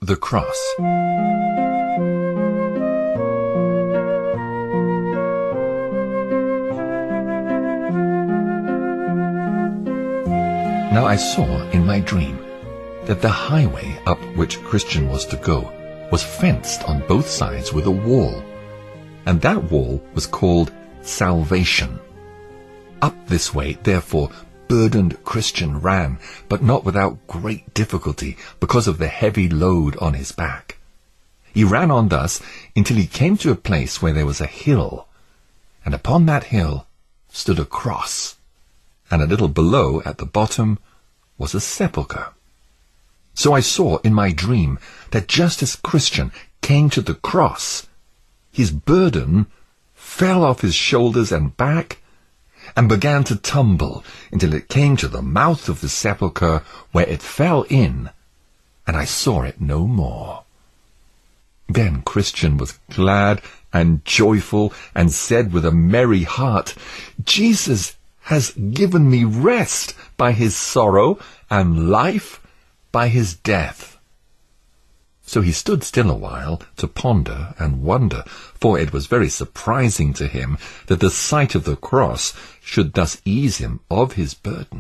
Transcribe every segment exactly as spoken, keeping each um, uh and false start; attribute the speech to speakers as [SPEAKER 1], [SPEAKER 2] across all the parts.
[SPEAKER 1] the cross. Now I saw in my dream that the highway up which Christian was to go was fenced on both sides with a wall, and that wall was called Salvation. Up this way, therefore, burdened Christian ran, but not without great difficulty, because of the heavy load on his back. He ran on thus until he came to a place where there was a hill, and upon that hill stood a cross, and a little below at the bottom was a sepulchre. So I saw in my dream that just as Christian came to the cross, his burden fell off his shoulders and back, and began to tumble until it came to the mouth of the sepulchre, where it fell in, and I saw it no more. Then Christian was glad and joyful, and said with a merry heart, Jesus has given me rest by his sorrow, and life by his death. So he stood still a while to ponder and wonder, for it was very surprising to him that the sight of the cross should thus ease him of his burden.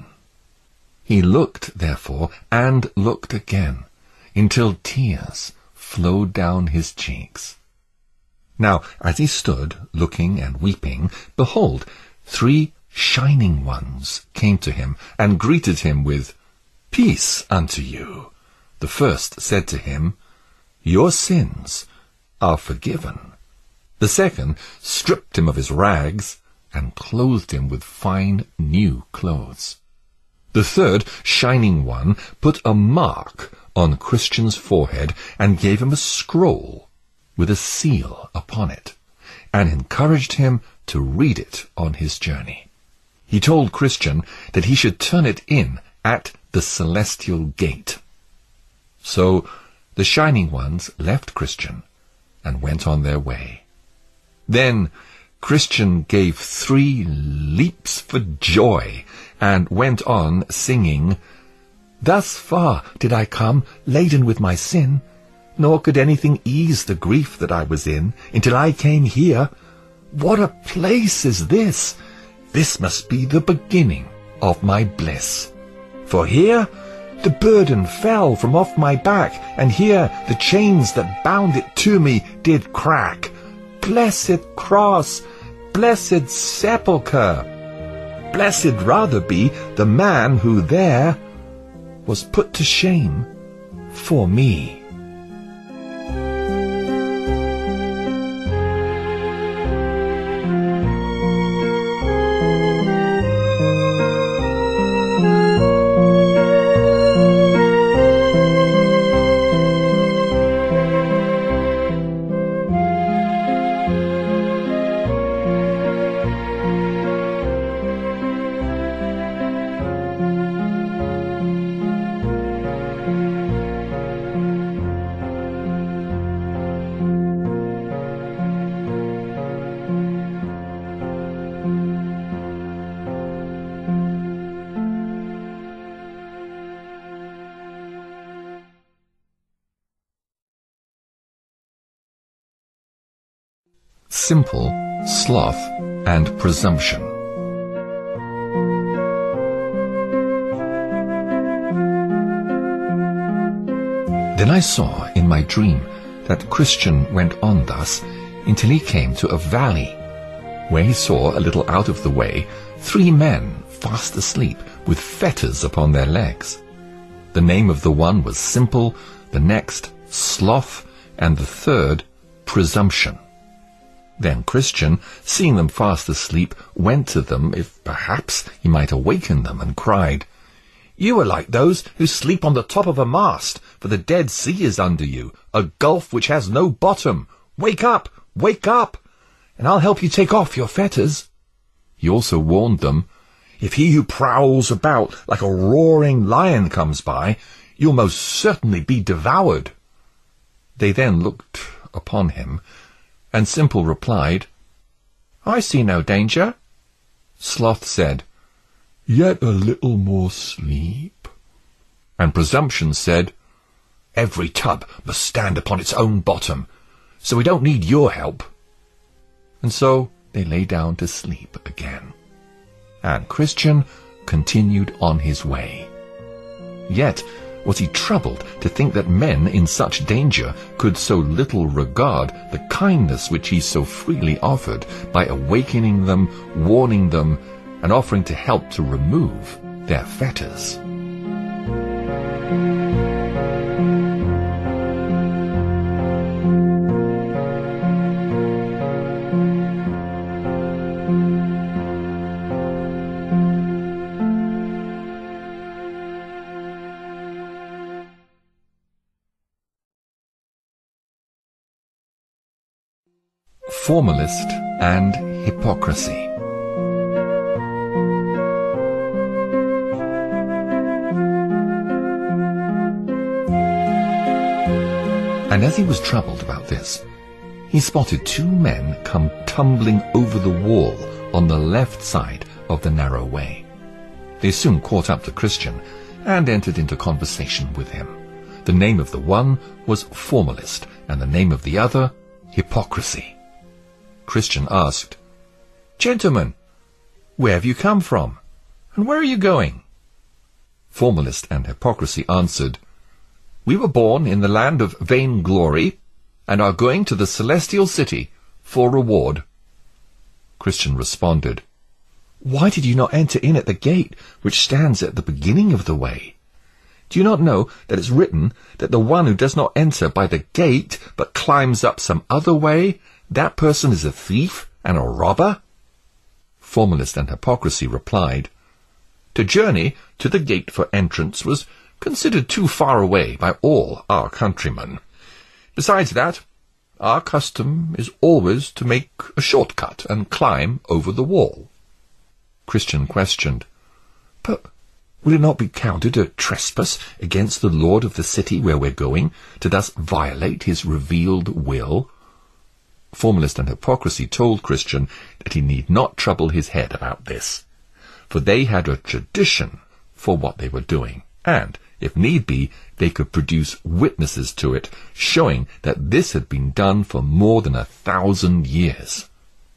[SPEAKER 1] He looked, therefore, and looked again, until tears flowed down his cheeks. Now, as he stood, looking and weeping, behold, three shining ones came to him, and greeted him with, Peace unto you. The first said to him, Your sins are forgiven. The second stripped him of his rags, and clothed him with fine new clothes. The third shining one put a mark on Christian's forehead, and gave him a scroll with a seal upon it, and encouraged him to read it on his journey. He told Christian that he should turn it in at the celestial gate. So the shining ones left Christian and went on their way. Then Christian gave three leaps for joy, and went on singing, Thus far did I come, laden with my sin, nor could anything ease the grief that I was in, until I came here. What a place is this! This must be the beginning of my bliss. For here the burden fell from off my back, and here the chains that bound it to me did crack. Blessed cross, blessed sepulchre! Blessed rather be the man who there was put to shame for me. Simple, sloth, and presumption. Then I saw in my dream that Christian went on thus until he came to a valley, where he saw a little out of the way three men fast asleep with fetters upon their legs. The name of the one was Simple, the next Sloth, and the third Presumption. Then Christian, seeing them fast asleep, went to them, if perhaps he might awaken them, and cried, You are like those who sleep on the top of a mast, for the Dead Sea is under you, a gulf which has no bottom. Wake up, wake up, and I'll help you take off your fetters. He also warned them, If he who prowls about like a roaring lion comes by, you'll most certainly be devoured. They then looked upon him, and Simple replied, I see no danger. Sloth said, Yet a little more sleep. And Presumption said, Every tub must stand upon its own bottom, so we don't need your help." And so they lay down to sleep again, and Christian continued on his way. Yet was he troubled to think that men in such danger could so little regard the kindness which he so freely offered by awakening them, warning them, and offering to help to remove their fetters. Formalist and hypocrisy. And as he was troubled about this, he spotted two men come tumbling over the wall on the left side of the narrow way. They soon caught up to Christian and entered into conversation with him. The name of the one was Formalist, and the name of the other, Hypocrisy. Christian asked, "Gentlemen, where have you come from, and where are you going?" Formalist and Hypocrisy answered, "We were born in the land of vainglory, and are going to the celestial city for reward." Christian responded, "Why did you not enter in at the gate which stands at the beginning of the way? Do you not know that it's written that the one who does not enter by the gate, but climbs up some other way, that person is a thief and a robber?" Formalist and Hypocrisy replied, "To journey to the gate for entrance was considered too far away by all our countrymen. Besides that, our custom is always to make a shortcut and climb over the wall." Christian questioned, "But will it not be counted a trespass against the lord of the city where we're going, to thus violate his revealed will?" Formalist and Hypocrisy told Christian that he need not trouble his head about this, for they had a tradition for what they were doing, and, if need be, they could produce witnesses to it, showing that this had been done for more than a thousand years.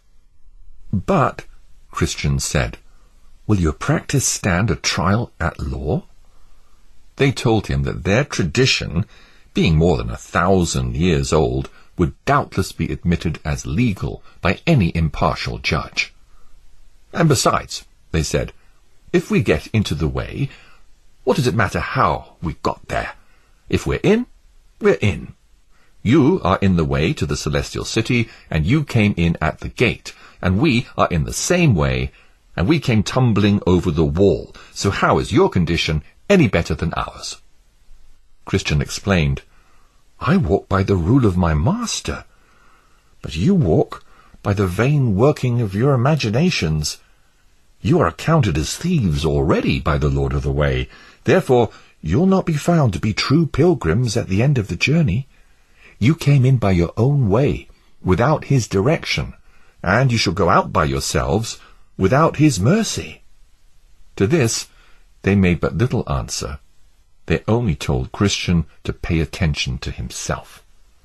[SPEAKER 1] "But," Christian said, "will your practice stand a trial at law?" They told him that their tradition, being more than a thousand years old, would doubtless be admitted as legal by any impartial judge. "And besides," they said, "if we get into the way, what does it matter how we got there? If we're in, we're in. You are in the way to the celestial city, and you came in at the gate, and we are in the same way, and we came tumbling over the wall, so how is your condition any better than ours?" Christian explained, "I walk by the rule of my master, but you walk by the vain working of your imaginations. You are accounted as thieves already by the Lord of the Way, therefore you'll not be found to be true pilgrims at the end of the journey. You came in by your own way, without his direction, and you shall go out by yourselves, without his mercy." To this they made but little answer. They only told Christian to pay attention to himself.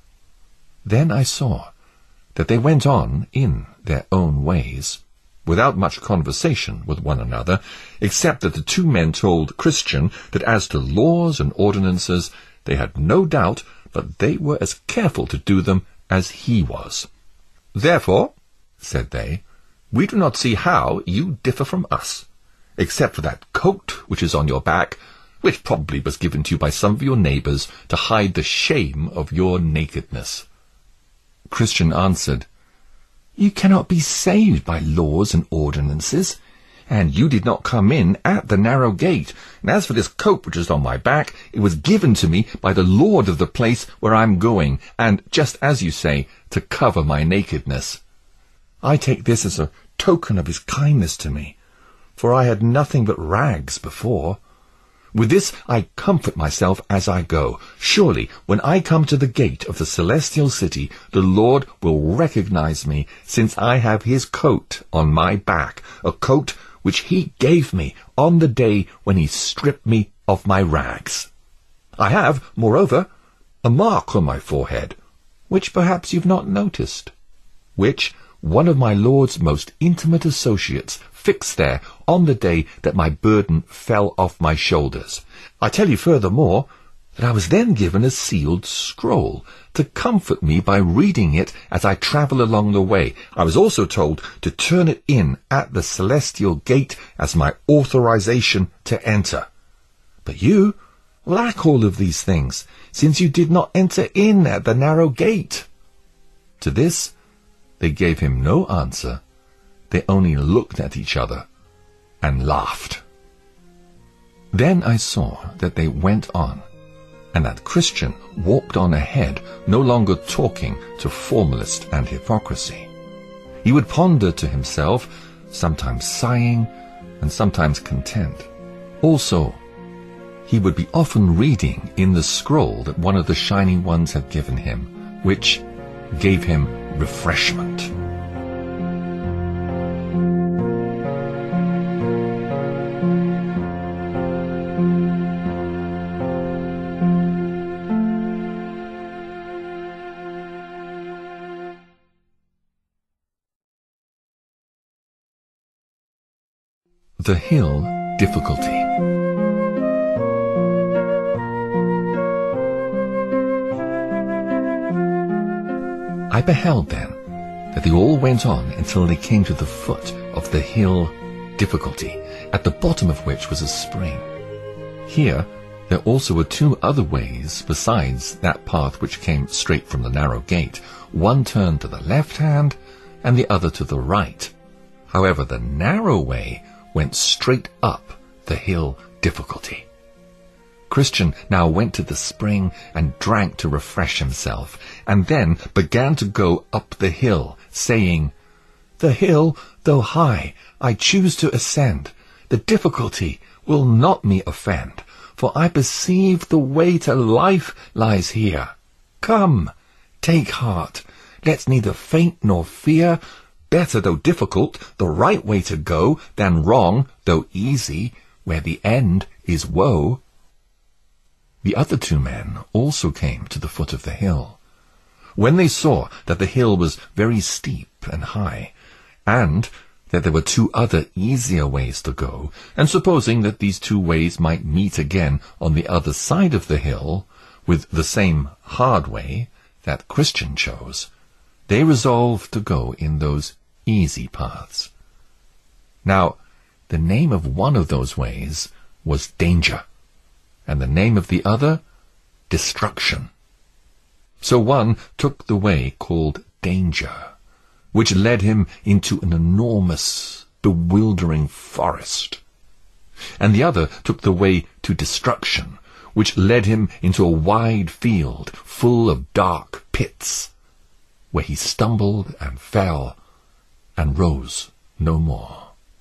[SPEAKER 1] Then I saw that they went on in their own ways, without much conversation with one another, except that the two men told Christian that as to laws and ordinances, they had no doubt but they were as careful to do them as he was. "Therefore," said they, "we do not see how you differ from us, except for that coat which is on your back, which probably was given to you by some of your neighbours to hide the shame of your nakedness." Christian answered, "You cannot be saved by laws and ordinances, and you did not come in at the narrow gate, and as for this coat which is on my back, it was given to me by the Lord of the place where I am going, and, just as you say, to cover my nakedness. I take this as a token of his kindness to me, for I had nothing but rags before. With this I comfort myself as I go. Surely, when I come to the gate of the celestial city, the Lord will recognize me, since I have his coat on my back, a coat which he gave me on the day when he stripped me of my rags. I have, moreover, a mark on my forehead, which perhaps you've not noticed, which one of my Lord's most intimate associates fixed there on the day that my burden fell off my shoulders. I tell you furthermore, that I was then given a sealed scroll to comfort me by reading it as I travel along the way. I was also told to turn it in at the celestial gate as my authorization to enter. But you lack all of these things, since you did not enter in at the narrow gate. To this they gave him no answer. They only looked at each other and laughed. Then I saw that they went on, and that Christian walked on ahead, no longer talking to formalist and hypocrisy. He would ponder to himself, sometimes sighing and sometimes content. Also, he would be often reading in the scroll that one of the Shining Ones had given him, which gave him refreshment. The Hill Difficulty. I beheld then that they all went on until they came to the foot of the hill Difficulty, at the bottom of which was a spring. Here there also were two other ways besides that path which came straight from the narrow gate. One turned to the left hand and the other to the right. However, the narrow way went straight up the hill Difficulty. Christian now went to the spring and drank to refresh himself, and then began to go up the hill, saying, "The hill, though high, I choose to ascend. The difficulty will not me offend, for I perceive the way to life lies here. Come, take heart, let's neither faint nor fear. Better, though difficult, the right way to go, than wrong, though easy, where the end is woe." The other two men also came to the foot of the hill. When they saw that the hill was very steep and high, and that there were two other easier ways to go, and supposing that these two ways might meet again on the other side of the hill, with the same hard way that Christian chose, they resolved to go in those easy paths. Now, the name of one of those ways was Danger, and the name of the other, Destruction. So one took the way called Danger, which led him into an enormous, bewildering forest, and the other took the way to Destruction, which led him into a wide field full of dark pits, where he stumbled and fell and rose no more.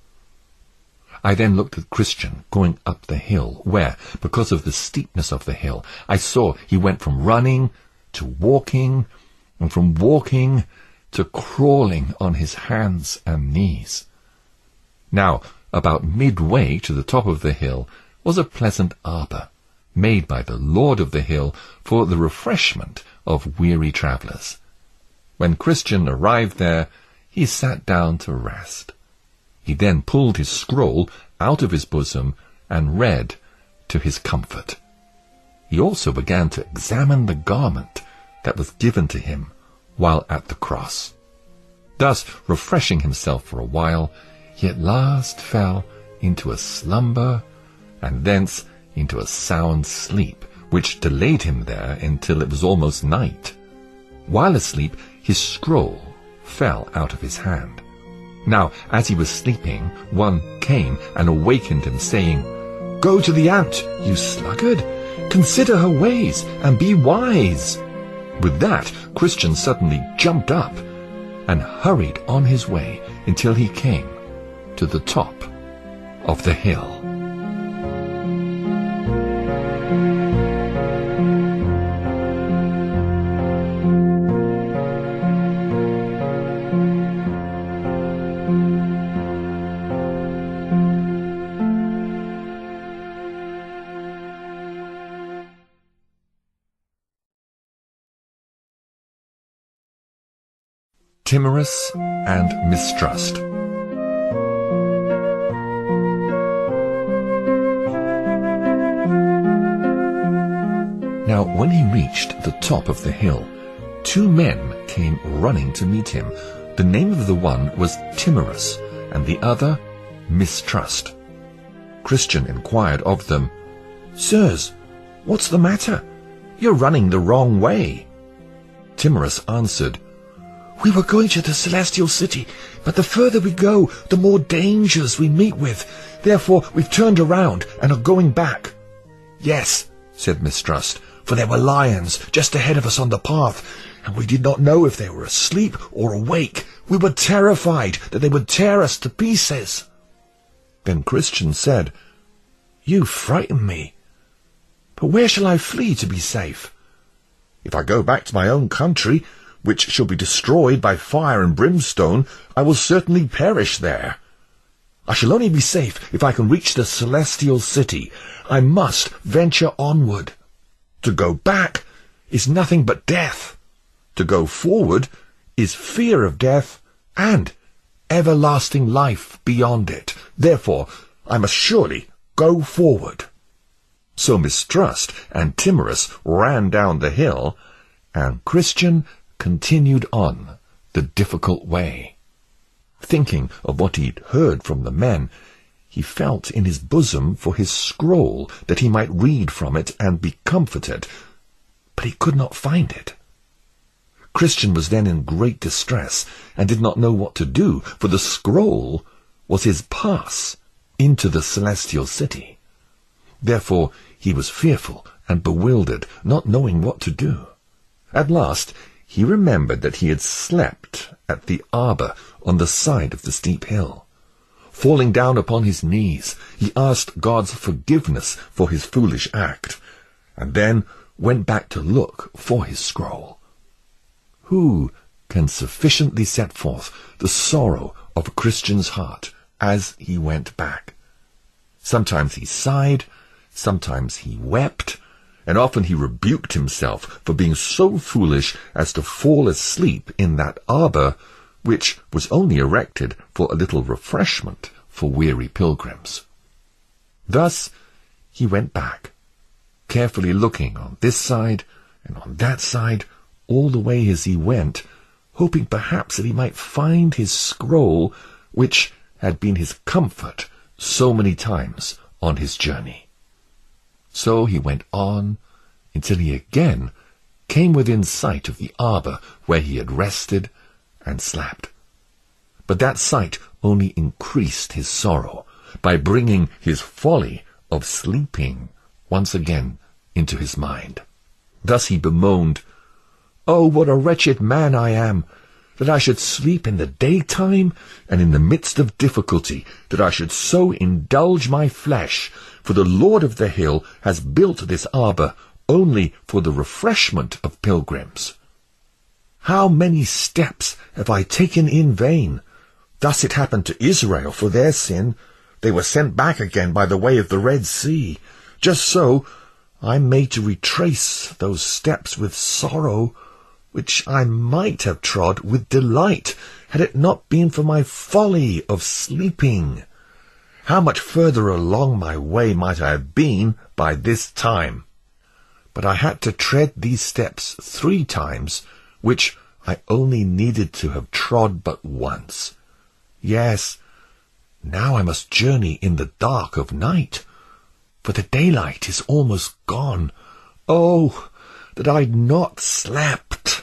[SPEAKER 1] I then looked at Christian going up the hill, where, because of the steepness of the hill, I saw he went from running to walking, and from walking to crawling on his hands and knees. Now, about midway to the top of the hill was a pleasant arbour, made by the Lord of the hill for the refreshment of weary travellers. When Christian arrived there, he sat down to rest. He then pulled his scroll out of his bosom and read to his comfort. He also began to examine the garment that was given to him while at the cross. Thus, refreshing himself for a while, he at last fell into a slumber, and thence into a sound sleep, which delayed him there until it was almost night. While asleep, his scroll fell out of his hand. Now, as he was sleeping, one came and awakened him, saying, "Go to the ant, you sluggard! Consider her ways, and be wise." With that, Christian suddenly jumped up and hurried on his way until he came to the top of the hill. Timorous and Mistrust. Now, when he reached the top of the hill, two men came running to meet him. The name of the one was Timorous, and the other Mistrust. Christian inquired of them, "Sirs, what's the matter? You're running the wrong way." Timorous answered, "We were going to the Celestial City, but the further we go, the more dangers we meet with. Therefore we've turned around and are going back." "Yes," said Mistrust, "for there were lions just ahead of us on the path, and we did not know if they were asleep or awake. We were terrified that they would tear us to pieces." Then Christian said, "You frighten me. But where shall I flee to be safe? If I go back to my own country, which shall be destroyed by fire and brimstone, I will certainly perish there. I shall only be safe if I can reach the Celestial City. I must venture onward. To go back is nothing but death. To go forward is fear of death and everlasting life beyond it. Therefore, I must surely go forward." So Mistrust and Timorous ran down the hill, and Christian continued on the difficult way. Thinking of what he'd heard from the men, he felt in his bosom for his scroll, that he might read from it and be comforted, but he could not find it. Christian was then in great distress, and did not know what to do, for the scroll was his pass into the Celestial City. Therefore he was fearful and bewildered, not knowing what to do. At last he remembered that he had slept at the arbour on the side of the steep hill. Falling down upon his knees, he asked God's forgiveness for his foolish act, and then went back to look for his scroll. Who can sufficiently set forth the sorrow of a Christian's heart as he went back? Sometimes he sighed, sometimes he wept, and often he rebuked himself for being so foolish as to fall asleep in that arbour, which was only erected for a little refreshment for weary pilgrims. Thus he went back, carefully looking on this side and on that side all the way as he went, hoping perhaps that he might find his scroll, which had been his comfort so many times on his journey. So he went on until he again came within sight of the arbour where he had rested and slept. But that sight only increased his sorrow by bringing his folly of sleeping once again into his mind. Thus he bemoaned, "Oh, what a wretched man I am, that I should sleep in the daytime, and in the midst of difficulty, that I should so indulge my flesh, for the Lord of the hill has built this arbour only for the refreshment of pilgrims. How many steps have I taken in vain? Thus it happened to Israel for their sin. They were sent back again by the way of the Red Sea. Just so I'm made to retrace those steps with sorrow, which I might have trod with delight, had it not been for my folly of sleeping. How much further along my way might I have been by this time? But I had to tread these steps three times, which I only needed to have trod but once. Yes, now I must journey in the dark of night, for the daylight is almost gone. Oh, that I'd not slept!"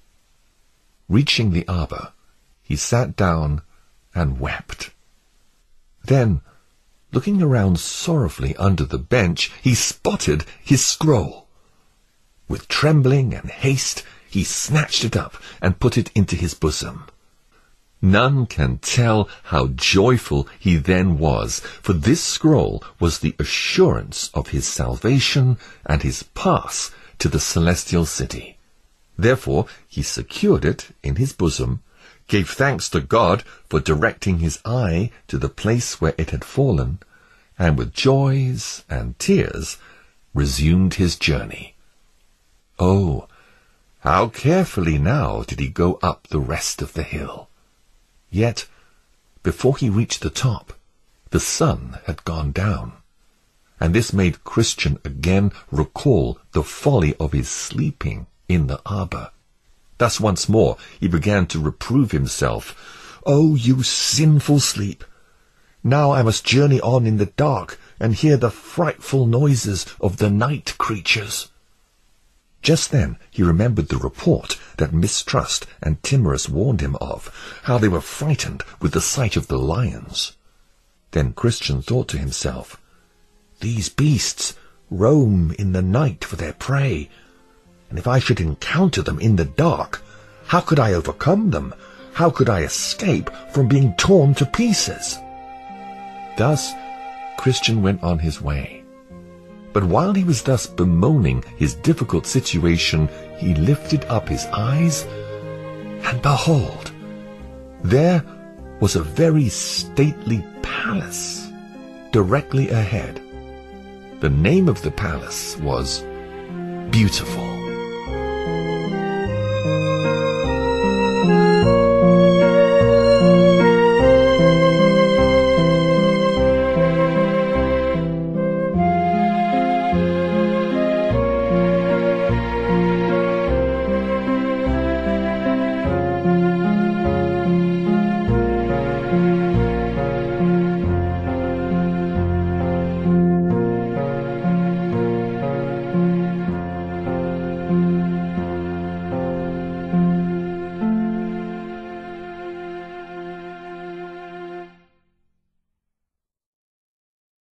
[SPEAKER 1] Reaching the arbour, he sat down and wept. Then, looking around sorrowfully under the bench, he spotted his scroll. With trembling and haste, he snatched it up and put it into his bosom. None can tell how joyful he then was, for this scroll was the assurance of his salvation and his pass to the Celestial City. Therefore he secured it in his bosom, gave thanks to God for directing his eye to the place where it had fallen, and with joys and tears resumed his journey. Oh, How carefully now did he go up the rest of the hill. Yet, before he reached the top, the sun had gone down, and this made Christian again recall the folly of his sleeping in the arbor. Thus once more he began to reprove himself. "Oh, you sinful sleep! Now I must journey on in the dark and hear the frightful noises of the night creatures." Just then he remembered the report that Mistrust and Timorous warned him of, how they were frightened with the sight of the lions. Then Christian thought to himself, "These beasts roam in the night for their prey, and if I should encounter them in the dark, how could I overcome them? How could I escape from being torn to pieces?" Thus Christian went on his way. But while he was thus bemoaning his difficult situation, he lifted up his eyes, and behold, there was a very stately palace directly ahead. The name of the palace was Beautiful.